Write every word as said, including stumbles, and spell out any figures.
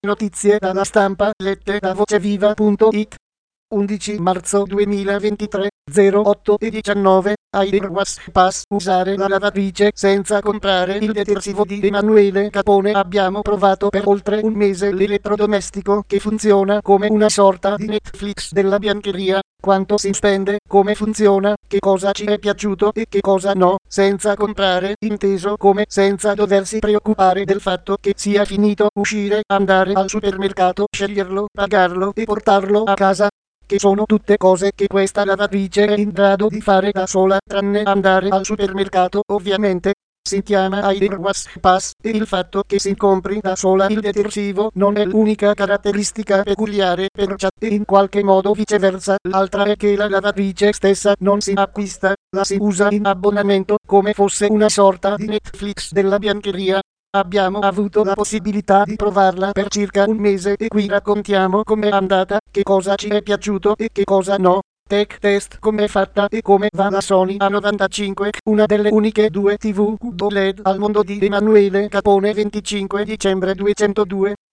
Notizie dalla stampa lette da voceviva punto it. undici marzo duemilaventitré, zero otto e diciannove, Airbus Pass, usare la lavatrice senza comprare il detersivo di Emanuele Capone. Abbiamo provato per oltre un mese l'elettrodomestico che funziona come una sorta di Netflix della biancheria. Quanto si spende, come funziona, che cosa ci è piaciuto e che cosa no, senza comprare, inteso come senza doversi preoccupare del fatto che sia finito, uscire, andare al supermercato, sceglierlo, pagarlo e portarlo a casa. Che sono tutte cose che questa lavatrice è in grado di fare da sola, tranne andare al supermercato, ovviamente. Si chiama Airbus Pass e il fatto che si compri da sola il detersivo non è l'unica caratteristica peculiare per chat e in qualche modo viceversa. L'altra è che la lavatrice stessa non si acquista, la si usa in abbonamento come fosse una sorta di Netflix della biancheria. Abbiamo avuto la possibilità di provarla per circa un mese e qui raccontiamo com'è andata, che cosa ci è piaciuto e che cosa no. Tech test, com'è fatta e come va la Sony A novantacinque, una delle uniche due tivù O L E D al mondo di Emanuele Capone. Venticinque dicembre duecentodue.